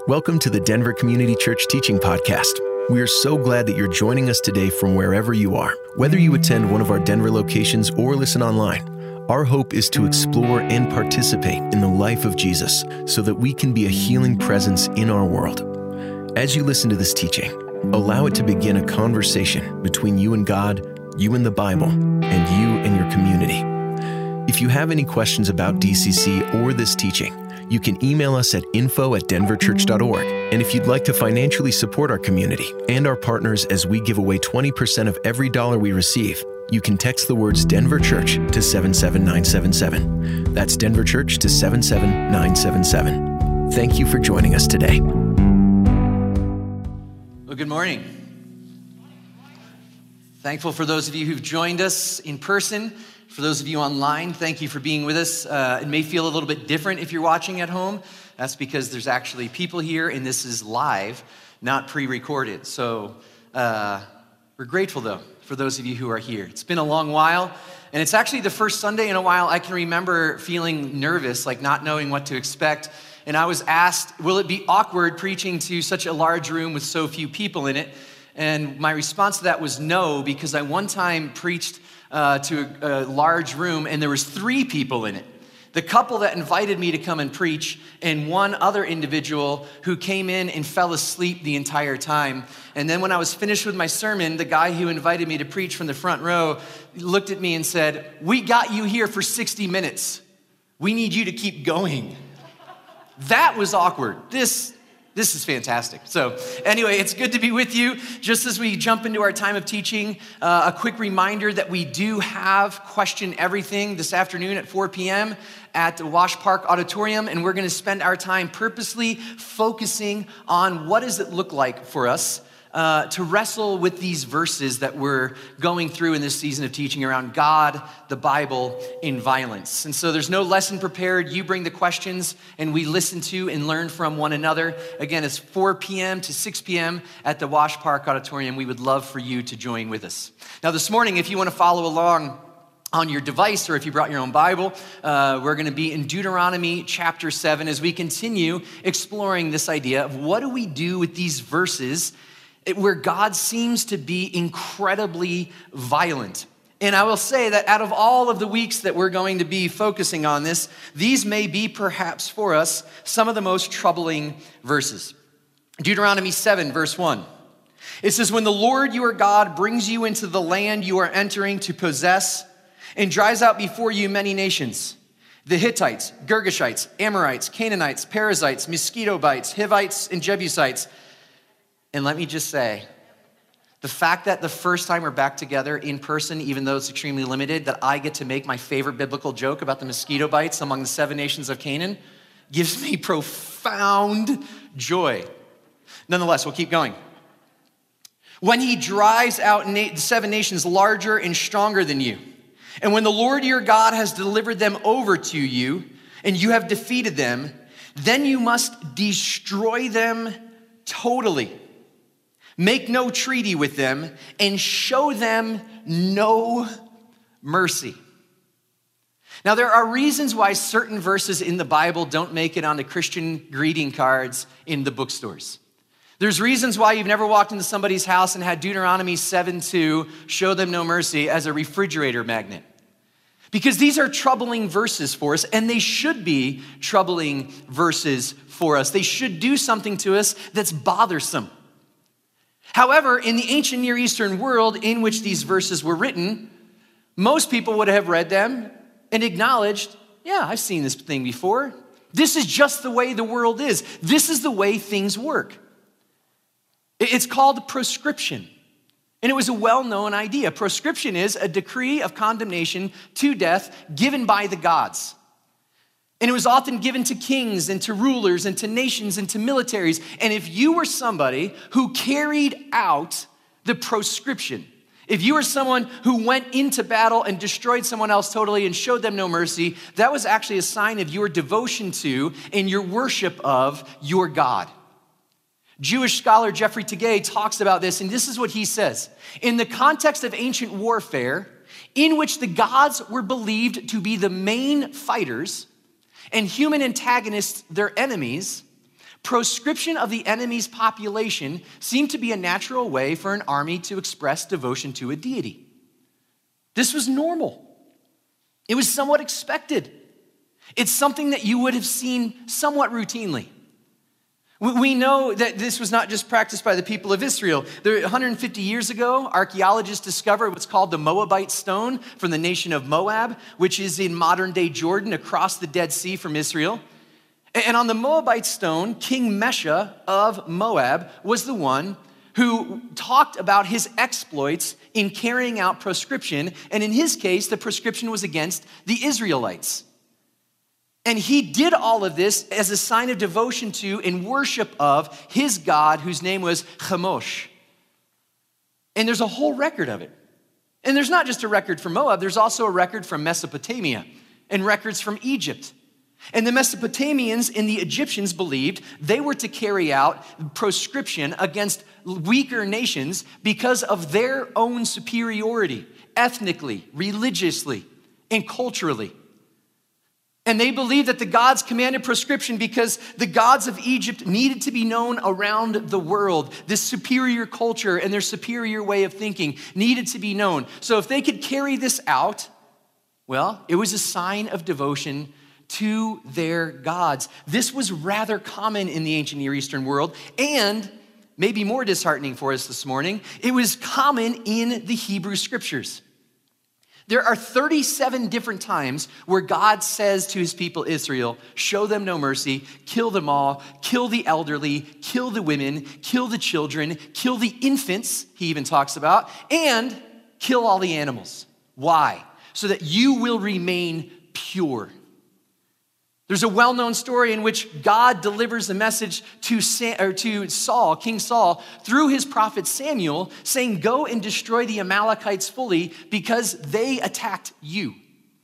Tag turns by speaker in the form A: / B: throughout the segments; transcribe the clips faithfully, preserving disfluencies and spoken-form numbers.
A: Welcome to the Denver Community Church Teaching Podcast. We are so glad that you're joining us today from wherever you are. Whether you attend one of our Denver locations or listen online, our hope is to explore and participate in the life of Jesus so that we can be a healing presence in our world. As you listen to this teaching, allow it to begin a conversation between you and God, you and the Bible, and you and your community. If you have any questions about D C C or this teaching, you can email us at info at denver church dot org. And if you'd like to financially support our community and our partners as we give away twenty percent of every dollar we receive, you can text the words Denver Church to seven seven nine seven seven. That's Denver Church to seven seven nine seven seven. Thank you for joining us today.
B: Well, good morning. Thankful for those of you who've joined us in person. For those of you online, thank you for being with us. Uh, it may feel a little bit different if you're watching at home. That's because there's actually people here, and this is live, not pre-recorded. So uh, we're grateful, though, for those of you who are here. It's been a long while, and it's actually the first Sunday in a while I can remember feeling nervous, like not knowing what to expect. And I was asked, will it be awkward preaching to such a large room with so few people in it? And my response to that was no, because I one time preached Uh, to a, a large room, and there was three people in it. The couple that invited me to come and preach, and one other individual who came in and fell asleep the entire time. And then when I was finished with my sermon, the guy who invited me to preach from the front row looked at me and said, "We got you here for sixty minutes. We need you to keep going." That was awkward. This This is fantastic. So anyway, it's good to be with you. Just as we jump into our time of teaching, uh, a quick reminder that we do have Question Everything this afternoon at four p.m. at the Wash Park Auditorium, and we're going to spend our time purposely focusing on what does it look like for us uh, to wrestle with these verses that we're going through in this season of teaching around God, the Bible, and violence. And so there's no lesson prepared. You bring the questions, and we listen to and learn from one another. Again, it's four p.m. to six p.m. at the Wash Park Auditorium. We would love for you to join with us. Now, this morning, if you want to follow along on your device, or if you brought your own Bible, uh, we're going to be in Deuteronomy chapter seven as we continue exploring this idea of what do we do with these verses where God seems to be incredibly violent. And I will say that out of all of the weeks that we're going to be focusing on this, these may be perhaps for us some of the most troubling verses. Deuteronomy seven, verse one. It says, "When the Lord your God brings you into the land you are entering to possess and drives out before you many nations, the Hittites, Girgashites, Amorites, Canaanites, Perizzites, Mosquito-bites, Hivites, and Jebusites." And let me just say, the fact that the first time we're back together in person, even though it's extremely limited, that I get to make my favorite biblical joke about the mosquito bites among the seven nations of Canaan gives me profound joy. Nonetheless, we'll keep going. "When he drives out na- seven nations larger and stronger than you, and when the Lord your God has delivered them over to you, and you have defeated them, then you must destroy them totally. Make no treaty with them, and show them no mercy." Now, there are reasons why certain verses in the Bible don't make it onto Christian greeting cards in the bookstores. There's reasons why you've never walked into somebody's house and had Deuteronomy seven two, "show them no mercy," as a refrigerator magnet. Because these are troubling verses for us, and they should be troubling verses for us. They should do something to us that's bothersome. However, in the ancient Near Eastern world in which these verses were written, most people would have read them and acknowledged, yeah, I've seen this thing before. This is just the way the world is. This is the way things work. It's called proscription. And it was a well-known idea. Proscription is a decree of condemnation to death given by the gods. And it was often given to kings and to rulers and to nations and to militaries. And if you were somebody who carried out the proscription, if you were someone who went into battle and destroyed someone else totally and showed them no mercy, that was actually a sign of your devotion to and your worship of your God. Jewish scholar Jeffrey Tegay talks about this, and this is what he says. In the context of ancient warfare, in which the gods were believed to be the main fighters, and human antagonists their enemies, proscription of the enemy's population seemed to be a natural way for an army to express devotion to a deity. This was normal. It was somewhat expected. It's something that you would have seen somewhat routinely. We know that this was not just practiced by the people of Israel. There, one hundred fifty years ago, archaeologists discovered what's called the Moabite stone from the nation of Moab, which is in modern-day Jordan across the Dead Sea from Israel. And on the Moabite stone, King Mesha of Moab was the one who talked about his exploits in carrying out proscription. And in his case, the proscription was against the Israelites. And he did all of this as a sign of devotion to and worship of his God, whose name was Chemosh. And there's a whole record of it. And there's not just a record from Moab, there's also a record from Mesopotamia and records from Egypt. And the Mesopotamians and the Egyptians believed they were to carry out proscription against weaker nations because of their own superiority, ethnically, religiously, and culturally. And they believed that the gods commanded proscription because the gods of Egypt needed to be known around the world. This superior culture and their superior way of thinking needed to be known. So if they could carry this out, well, it was a sign of devotion to their gods. This was rather common in the ancient Near Eastern world, and maybe more disheartening for us this morning, it was common in the Hebrew scriptures. There are thirty-seven different times where God says to his people Israel, show them no mercy, kill them all, kill the elderly, kill the women, kill the children, kill the infants, he even talks about, and kill all the animals. Why? So that you will remain pure. There's a well-known story in which God delivers a message to Sam, or to Saul, King Saul, through his prophet Samuel, saying, go and destroy the Amalekites fully because they attacked you.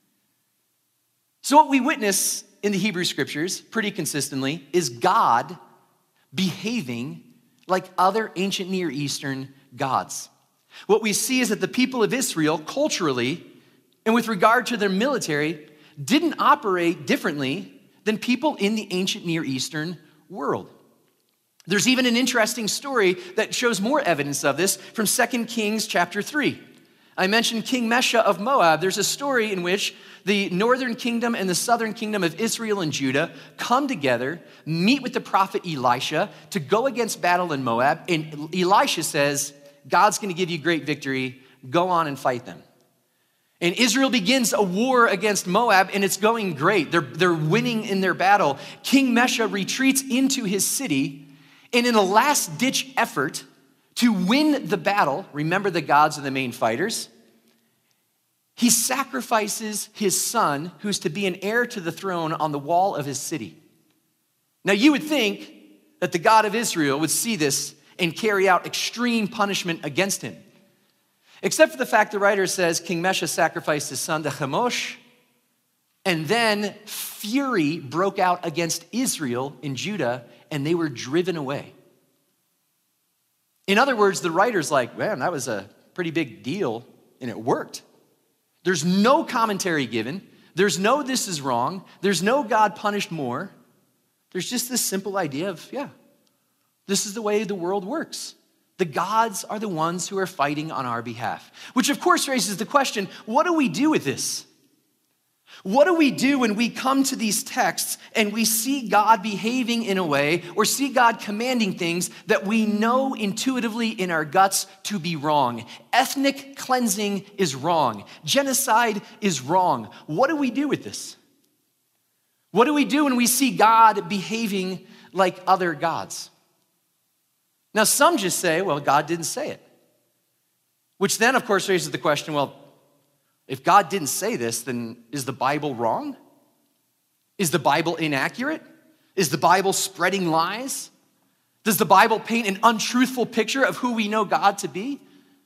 B: So what we witness in the Hebrew scriptures pretty consistently is God behaving like other ancient Near Eastern gods. What we see is that the people of Israel culturally and with regard to their military didn't operate differently than people in the ancient Near Eastern world. There's even an interesting story that shows more evidence of this from Second Kings chapter three. I mentioned King Mesha of Moab. There's a story in which the northern kingdom and the southern kingdom of Israel and Judah come together, meet with the prophet Elisha to go against battle in Moab, and Elisha says, God's gonna give you great victory, go on and fight them. And Israel begins a war against Moab, and it's going great. They're, they're winning in their battle. King Mesha retreats into his city, and in a last-ditch effort to win the battle, remember the gods are the main fighters, he sacrifices his son, who's to be an heir to the throne, on the wall of his city. Now, you would think that the God of Israel would see this and carry out extreme punishment against him. Except for the fact the writer says King Mesha sacrificed his son to Chemosh, and then fury broke out against Israel in Judah, and they were driven away. In other words, the writer's like, man, that was a pretty big deal, and it worked. There's no commentary given. There's no this is wrong. There's no God punished more. There's just this simple idea of, yeah, this is the way the world works. The gods are the ones who are fighting on our behalf. Which of course raises the question, what do we do with this? What do we do when we come to these texts and we see God behaving in a way or see God commanding things that we know intuitively in our guts to be wrong? Ethnic cleansing is wrong. Genocide is wrong. What do we do with this? What do we do when we see God behaving like other gods? Now, some just say, well, God didn't say it. Which then, of course, raises the question, well, if God didn't say this, then is the Bible wrong? Is the Bible inaccurate? Is the Bible spreading lies? Does the Bible paint an untruthful picture of who we know God to be?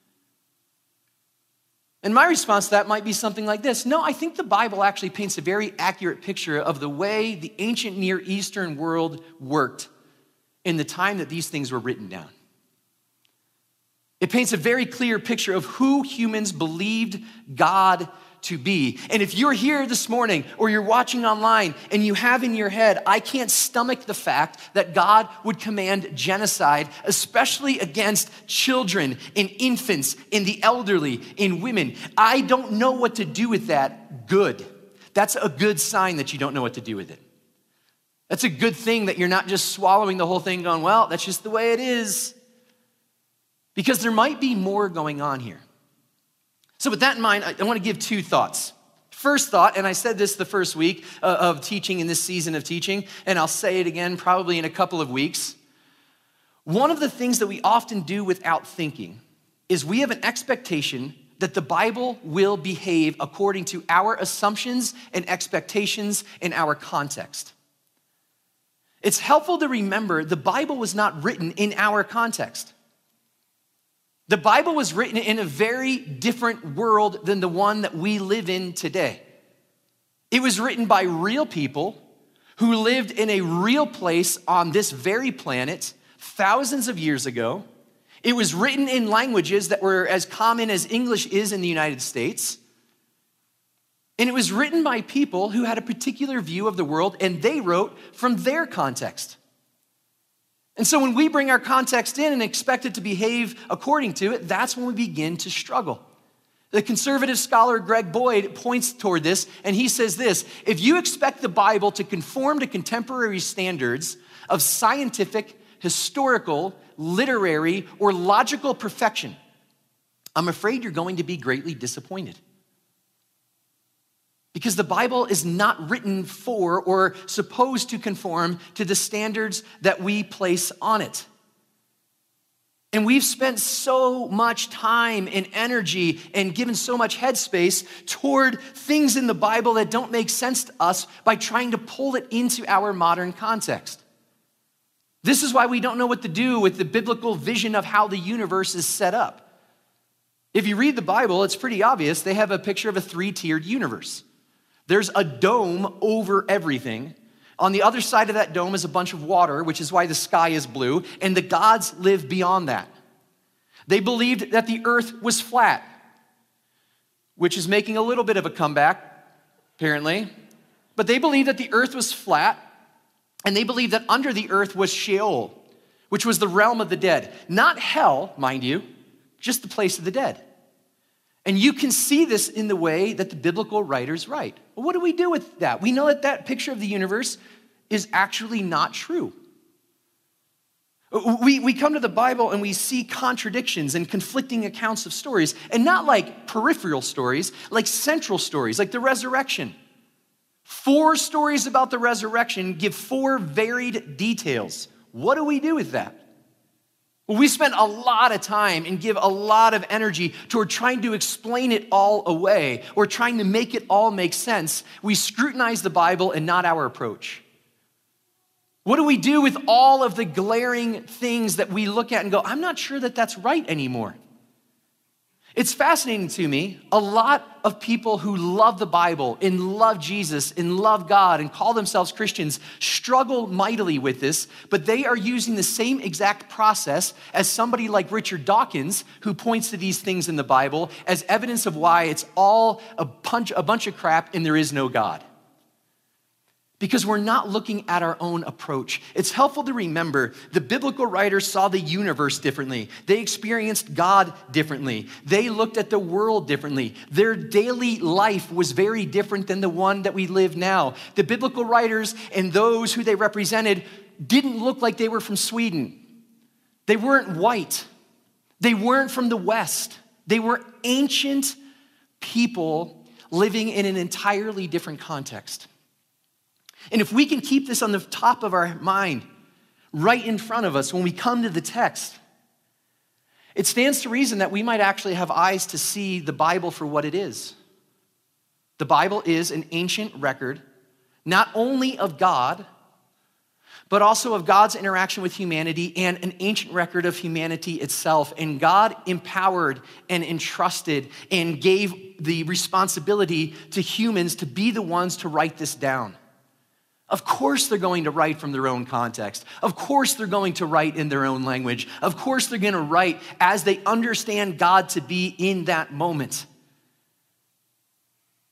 B: And my response to that might be something like this. No, I think the Bible actually paints a very accurate picture of the way the ancient Near Eastern world worked in the time that these things were written down. It paints a very clear picture of who humans believed God to be. And if you're here this morning or you're watching online and you have in your head, I can't stomach the fact that God would command genocide, especially against children and infants and the elderly and women. I don't know what to do with that. Good. That's a good sign that you don't know what to do with it. That's a good thing that you're not just swallowing the whole thing going, well, that's just the way it is. Because there might be more going on here. So with that in mind, I want to give two thoughts. First thought, and I said this the first week of teaching in this season of teaching, and I'll say it again probably in a couple of weeks. One of the things that we often do without thinking is we have an expectation that the Bible will behave according to our assumptions and expectations in our context. It's helpful to remember the Bible was not written in our context. The Bible was written in a very different world than the one that we live in today. It was written by real people who lived in a real place on this very planet thousands of years ago. It was written in languages that were as common as English is in the United States. And it was written by people who had a particular view of the world, and they wrote from their context. And so when we bring our context in and expect it to behave according to it, that's when we begin to struggle. The conservative scholar Greg Boyd points toward this, and he says this: if you expect the Bible to conform to contemporary standards of scientific, historical, literary, or logical perfection, I'm afraid you're going to be greatly disappointed. Because the Bible is not written for or supposed to conform to the standards that we place on it. And we've spent so much time and energy and given so much headspace toward things in the Bible that don't make sense to us by trying to pull it into our modern context. This is why we don't know what to do with the biblical vision of how the universe is set up. If you read the Bible, it's pretty obvious. They have a picture of a three-tiered universe. There's a dome over everything. On the other side of that dome is a bunch of water, which is why the sky is blue, and the gods live beyond that. They believed that the earth was flat, which is making a little bit of a comeback, apparently. But they believed that the earth was flat, and they believed that under the earth was Sheol, which was the realm of the dead. Not hell, mind you, just the place of the dead. And you can see this in the way that the biblical writers write. Well, what do we do with that? We know that that picture of the universe is actually not true. We, we come to the Bible and we see contradictions and conflicting accounts of stories, and not like peripheral stories, like central stories, like the resurrection. Four stories about the resurrection give four varied details. What do we do with that? Well, we spend a lot of time and give a lot of energy toward trying to explain it all away or trying to make it all make sense. We scrutinize the Bible and not our approach. What do we do with all of the glaring things that we look at and go, I'm not sure that that's right anymore? It's fascinating to me. A lot of people who love the Bible and love Jesus and love God and call themselves Christians struggle mightily with this, but they are using the same exact process as somebody like Richard Dawkins, who points to these things in the Bible as evidence of why it's all a bunch, a bunch of crap and there is no God. Because we're not looking at our own approach. It's helpful to remember the biblical writers saw the universe differently. They experienced God differently. They looked at the world differently. Their daily life was very different than the one that we live now. The biblical writers and those who they represented didn't look like they were from Sweden. They weren't white. They weren't from the West. They were ancient people living in an entirely different context. And if we can keep this on the top of our mind, right in front of us when we come to the text, it stands to reason that we might actually have eyes to see the Bible for what it is. The Bible is an ancient record, not only of God, but also of God's interaction with humanity and an ancient record of humanity itself. And God empowered and entrusted and gave the responsibility to humans to be the ones to write this down. Of course they're going to write from their own context. Of course they're going to write in their own language. Of course they're going to write as they understand God to be in that moment.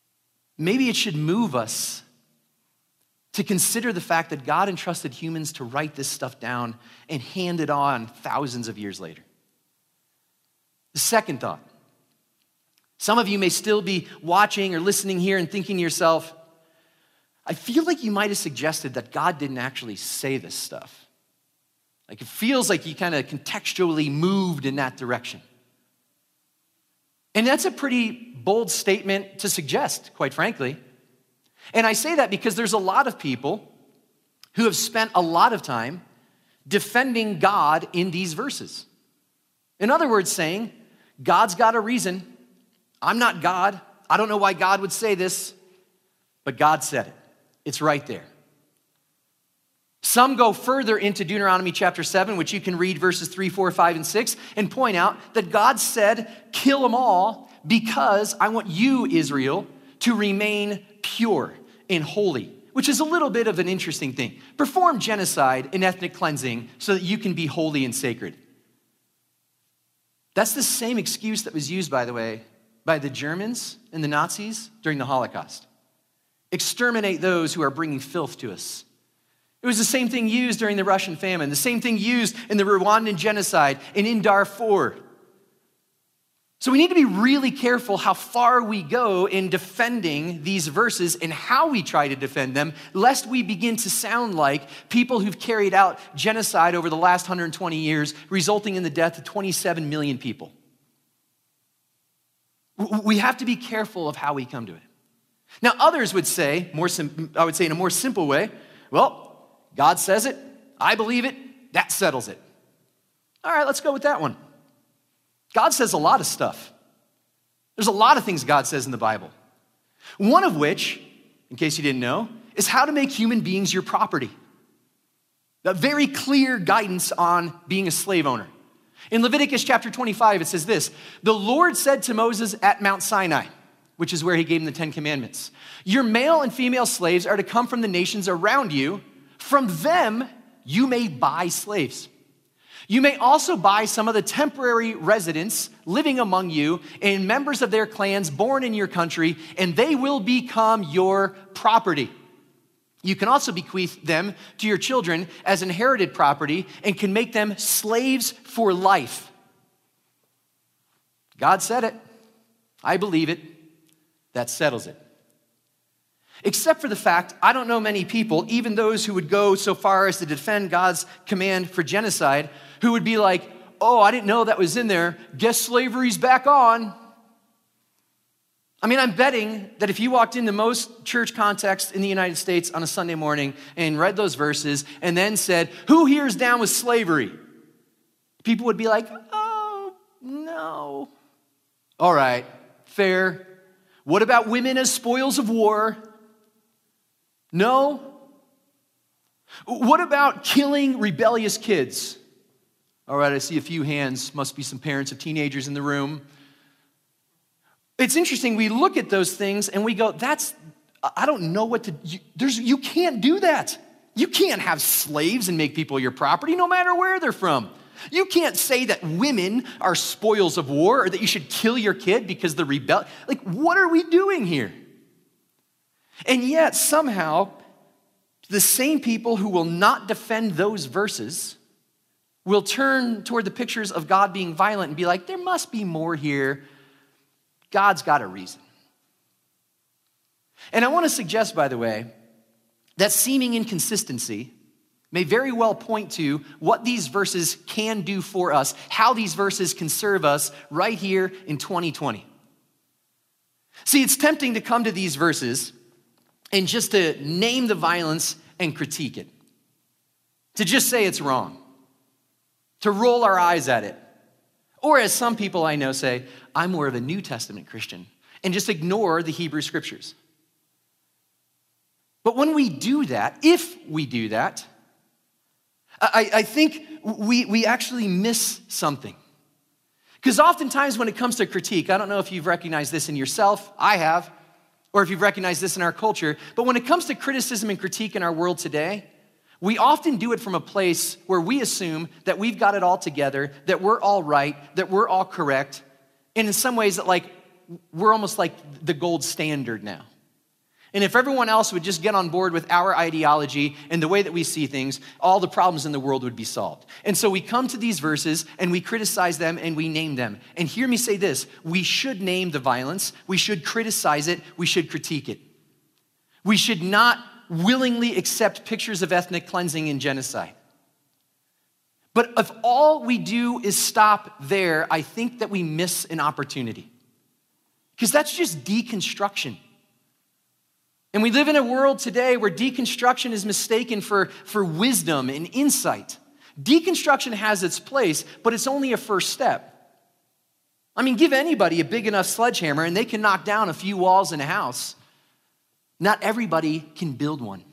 B: maybe it should move us to consider the fact that God entrusted humans to write this stuff down and hand it on thousands of years later. The second thought. Some of you may still be watching or listening here and thinking to yourself, I feel like you might have suggested that God didn't actually say this stuff. Like it feels like you kind of contextually moved in that direction. And that's a pretty bold statement to suggest, quite frankly. And I say that because there's a lot of people who have spent a lot of time defending God in these verses. In other words, saying, God's got a reason. I'm not God. I don't know why God would say this, but God said it. It's right there. Some go further into Deuteronomy chapter seven, which you can read verses three, four, five, and six, and point out that God said, kill them all because I want you, Israel, to remain pure and holy, which is a little bit of an interesting thing. Perform genocide and ethnic cleansing so that you can be holy and sacred. That's the same excuse that was used, by the way, by the Germans and the Nazis during the Holocaust. Exterminate those who are bringing filth to us. It was the same thing used during the Russian famine, the same thing used in the Rwandan genocide and in Darfur. So we need to be really careful how far we go in defending these verses and how we try to defend them, lest we begin to sound like people who've carried out genocide over the last one hundred twenty years, resulting in the death of twenty-seven million people. We have to be careful of how we come to it. Now, others would say, more sim- I would say in a more simple way, well, God says it, I believe it, that settles it. All right, let's go with that one. God says a lot of stuff. There's a lot of things God says in the Bible. One of which, in case you didn't know, is how to make human beings your property. That very clear guidance on being a slave owner. In Leviticus chapter twenty-five, it says this, the Lord said to Moses at Mount Sinai, which is where he gave him the Ten Commandments, your male and female slaves are to come from the nations around you. From them, you may buy slaves. You may also buy some of the temporary residents living among you and members of their clans born in your country, and they will become your property. You can also bequeath them to your children as inherited property and can make them slaves for life. God said it. I believe it. That settles it. Except for the fact, I don't know many people, even those who would go so far as to defend God's command for genocide, who would be like, oh, I didn't know that was in there. Guess slavery's back on. I mean, I'm betting that if you walked into most church contexts in the United States on a Sunday morning and read those verses and then said, who here is down with slavery? People would be like, oh, no. All right, fair. What about women as spoils of war? No. What about killing rebellious kids? All right, I see a few hands. Must be some parents of teenagers in the room. It's interesting, we look at those things and we go, that's, I don't know what to, you, there's, you can't do that. You can't have slaves and make people your property no matter where they're from. You can't say that women are spoils of war or that you should kill your kid because the rebel, like what are we doing here? And yet somehow the same people who will not defend those verses will turn toward the pictures of God being violent and be like, there must be more here. God's got a reason. And I want to suggest, by the way, that seeming inconsistency may very well point to what these verses can do for us, how these verses can serve us right here in twenty twenty. See, it's tempting to come to these verses and just to name the violence and critique it, to just say it's wrong, to roll our eyes at it. Or as some people I know say, I'm more of a New Testament Christian, and just ignore the Hebrew Scriptures. But when we do that, if we do that, I, I think we, we actually miss something. Because oftentimes when it comes to critique, I don't know if you've recognized this in yourself, I have, or if you've recognized this in our culture, but when it comes to criticism and critique in our world today, we often do it from a place where we assume that we've got it all together, that we're all right, that we're all correct, and in some ways that like we're almost like the gold standard now. And if everyone else would just get on board with our ideology and the way that we see things, all the problems in the world would be solved. And so we come to these verses and we criticize them and we name them. And hear me say this, we should name the violence, we should criticize it, we should critique it. We should not willingly accept pictures of ethnic cleansing and genocide. But if all we do is stop there, I think that we miss an opportunity. Because that's just deconstruction. And we live in a world today where deconstruction is mistaken for, for wisdom and insight. Deconstruction has its place, but it's only a first step. I mean, give anybody a big enough sledgehammer and they can knock down a few walls in a house. Not everybody can build one.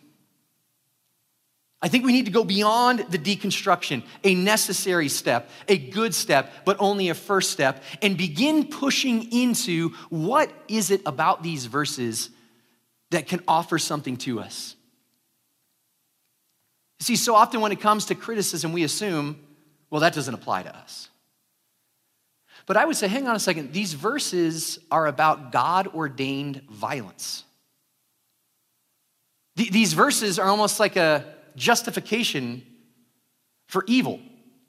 B: I think we need to go beyond the deconstruction, a necessary step, a good step, but only a first step, and begin pushing into what is it about these verses that can offer something to us. You see, so often when it comes to criticism, we assume, well, that doesn't apply to us. But I would say, hang on a second, these verses are about God-ordained violence. Th- these verses are almost like a justification for evil.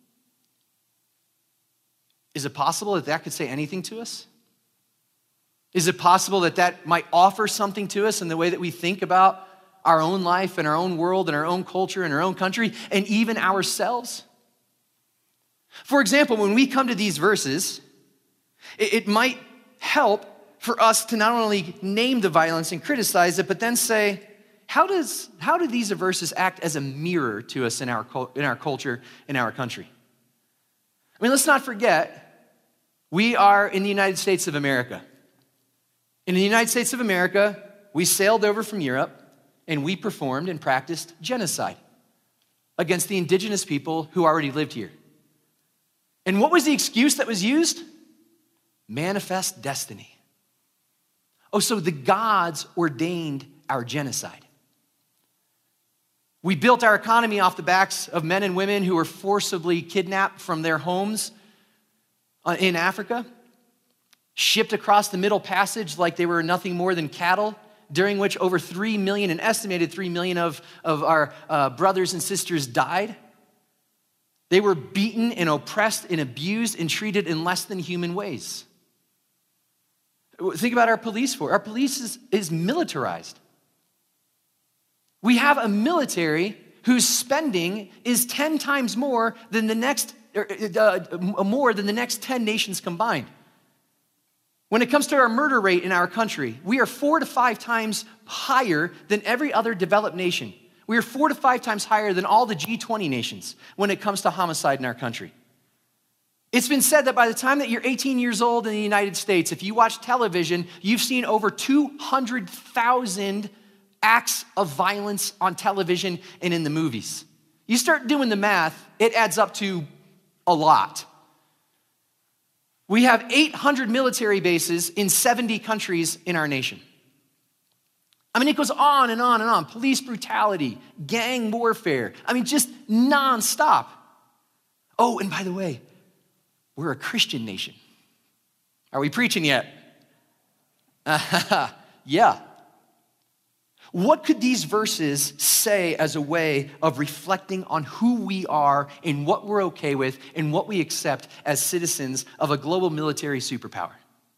B: Is it possible that that could say anything to us? Is it possible that that might offer something to us in the way that we think about our own life and our own world and our own culture and our own country and even ourselves? For example, when we come to these verses, it, it might help for us to not only name the violence and criticize it, but then say, how does how do these verses act as a mirror to us in our in our culture, in our country? I mean, let's not forget, we are in the United States of America. In the United States of America, we sailed over from Europe and we performed and practiced genocide against the indigenous people who already lived here. And what was the excuse that was used? Manifest destiny. Oh, so the gods ordained our genocide. We built our economy off the backs of men and women who were forcibly kidnapped from their homes in Africa, shipped across the Middle Passage like they were nothing more than cattle, during which over three million, an estimated three million of, of our uh, brothers and sisters died. They were beaten and oppressed and abused and treated in less than human ways. Think about our police force. Our police is, is militarized. We have a military whose spending is ten times more than the next, uh, more than the next ten nations combined. When it comes to our murder rate in our country, we are four to five times higher than every other developed nation. We are four to five times higher than all the G twenty nations when it comes to homicide in our country. It's been said that by the time that you're eighteen years old in the United States, if you watch television, you've seen over two hundred thousand acts of violence on television and in the movies. You start doing the math, it adds up to a lot. We have eight hundred military bases in seventy countries in our nation. I mean, it goes on and on and on. Police brutality, gang warfare. I mean, just nonstop. Oh, and by the way, we're a Christian nation. Are we preaching yet? Yeah. What could these verses say as a way of reflecting on who we are and what we're okay with and what we accept as citizens of a global military superpower?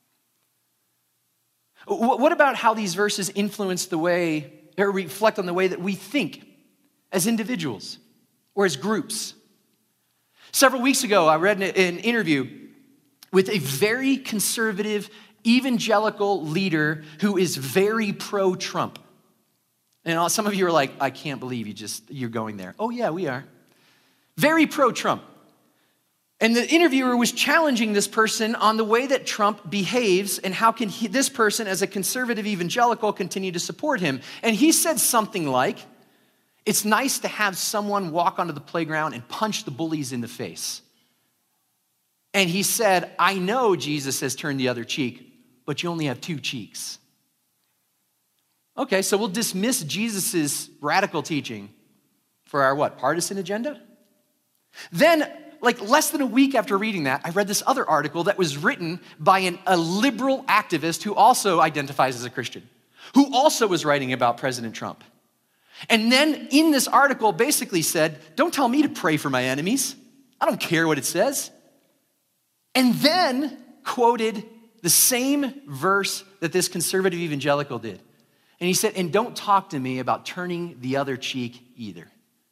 B: What about how these verses influence the way, or reflect on the way that we think as individuals or as groups? Several weeks ago, I read an interview with a very conservative evangelical leader who is very pro-Trump. And some of you are like, I can't believe you just, you're going there. Oh yeah, we are. Very pro-Trump. And the interviewer was challenging this person on the way that Trump behaves and how can he, this person as a conservative evangelical continue to support him. And he said something like, it's nice to have someone walk onto the playground and punch the bullies in the face. And he said, I know Jesus has turned the other cheek, but you only have two cheeks. Okay, so we'll dismiss Jesus's radical teaching for our what, partisan agenda? Then, like less than a week after reading that, I read this other article that was written by an, a liberal activist who also identifies as a Christian. who also was writing about President Trump. And then in this article basically said, don't tell me to pray for my enemies. I don't care what it says. And then quoted the same verse that this conservative evangelical did. And he said, and don't talk to me about turning the other cheek either.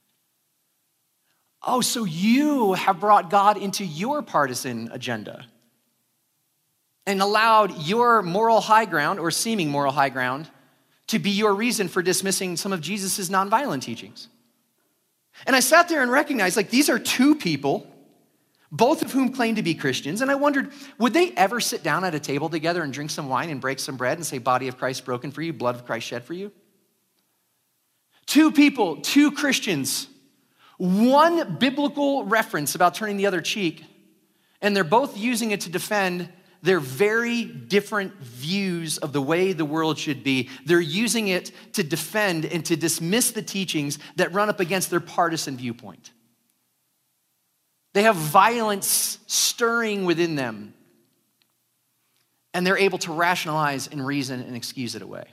B: Oh, so you have brought God into your partisan agenda and allowed your moral high ground or seeming moral high ground to be your reason for dismissing some of Jesus' nonviolent teachings. And I sat there and recognized, like, these are two people, both of whom claim to be Christians, and I wondered, would they ever sit down at a table together and drink some wine and break some bread and say, body of Christ broken for you, blood of Christ shed for you? Two people, two Christians, one biblical reference about turning the other cheek, and they're both using it to defend their very different views of the way the world should be. They're using it to defend and to dismiss the teachings that run up against their partisan viewpoint. They have violence stirring within them, and they're able to rationalize and reason and excuse it away.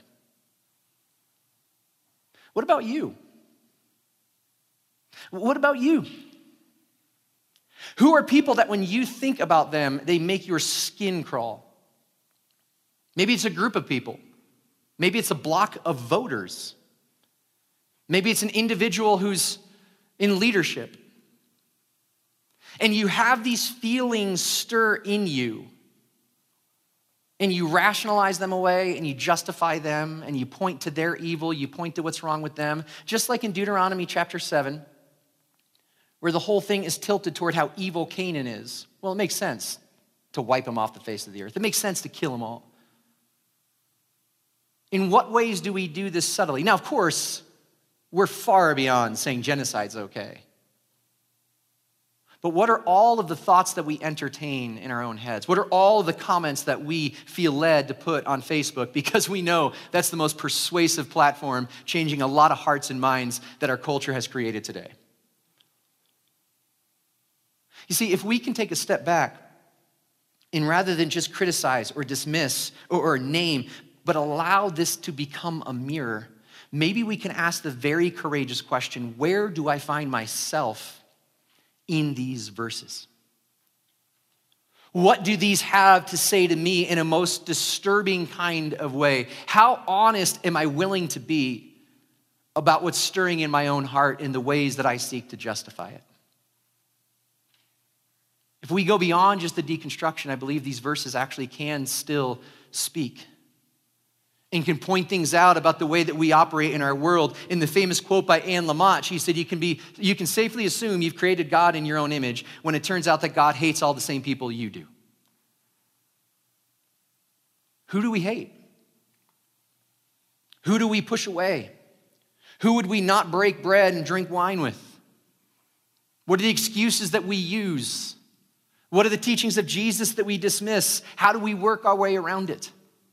B: What about you? What about you? Who are people that when you think about them, they make your skin crawl? Maybe it's a group of people. Maybe it's a block of voters. Maybe it's an individual who's in leadership. And you have these feelings stir in you. And you rationalize them away and you justify them and you point to their evil, you point to what's wrong with them. Just like in Deuteronomy chapter seven, where the whole thing is tilted toward how evil Canaan is. Well, it makes sense to wipe them off the face of the earth. It makes sense to kill them all. In what ways do we do this subtly? Now, of course, we're far beyond saying genocide's okay. But what are all of the thoughts that we entertain in our own heads? What are all of the comments that we feel led to put on Facebook because we know that's the most persuasive platform changing a lot of hearts and minds that our culture has created today? You see, if we can take a step back and rather than just criticize or dismiss or, or name, but allow this to become a mirror, maybe we can ask the very courageous question, where do I find myself in these verses? What do these have to say to me in a most disturbing kind of way? How honest am I willing to be about what's stirring in my own heart in the ways that I seek to justify it? If we go beyond just the deconstruction, I believe these verses actually can still speak and can point things out about the way that we operate in our world. In the famous quote by Anne Lamott, she said, you can be, you can safely assume you've created God in your own image when it turns out that God hates all the same people you do. Who do we hate? Who do we push away? Who would we not break bread and drink wine with? What are the excuses that we use? What are the teachings of Jesus that we dismiss? How do we work our way around it?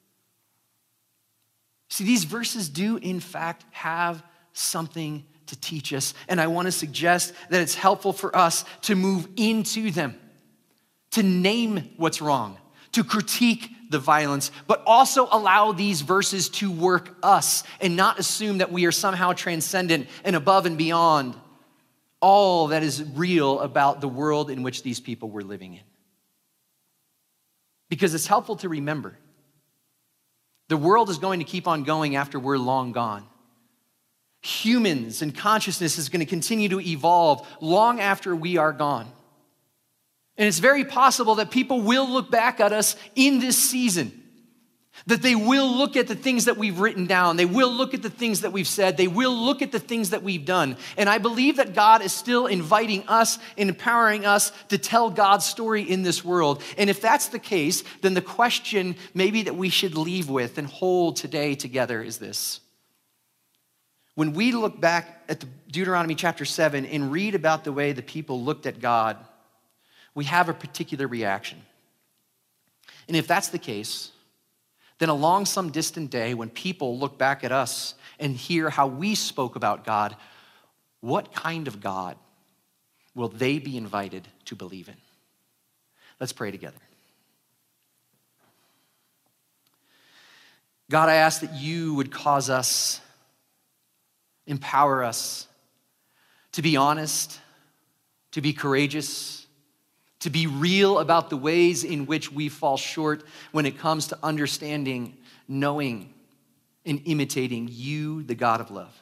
B: See, these verses do, in fact, have something to teach us. And I want to suggest that it's helpful for us to move into them, to name what's wrong, to critique the violence, but also allow these verses to work us and not assume that we are somehow transcendent and above and beyond all that is real about the world in which these people were living in. Because it's helpful to remember, the world is going to keep on going after we're long gone. Humans and consciousness is going to continue to evolve long after we are gone. And it's very possible that people will look back at us in this season, that they will look at the things that we've written down. They will look at the things that we've said. They will look at the things that we've done. And I believe that God is still inviting us and empowering us to tell God's story in this world. And if that's the case, then the question maybe that we should leave with and hold today together is this. When we look back at the Deuteronomy chapter seven and read about the way the people looked at God, we have a particular reaction. And if that's the case, then along some distant day when people look back at us and hear how we spoke about God, what kind of God will they be invited to believe in? Let's pray together. God, I ask that you would cause us, empower us to be honest, to be courageous, to be real about the ways in which we fall short when it comes to understanding, knowing, and imitating you, the God of love.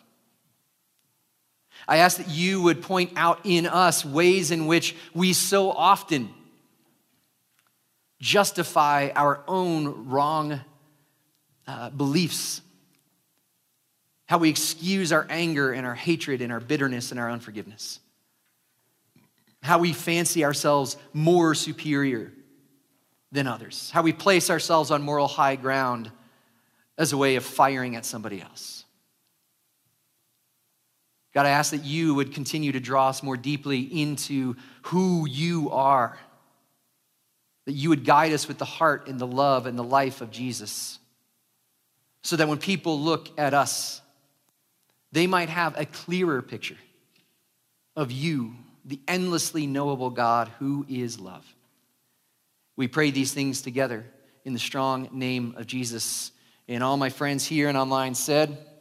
B: I ask that you would point out in us ways in which we so often justify our own wrong uh, beliefs, how we excuse our anger and our hatred and our bitterness and our unforgiveness, how we fancy ourselves more superior than others, how we place ourselves on moral high ground as a way of firing at somebody else. God, I ask that you would continue to draw us more deeply into who you are, that you would guide us with the heart and the love and the life of Jesus, so that when people look at us, they might have a clearer picture of you, the endlessly knowable God who is love. We pray these things together in the strong name of Jesus. And all my friends here and online said,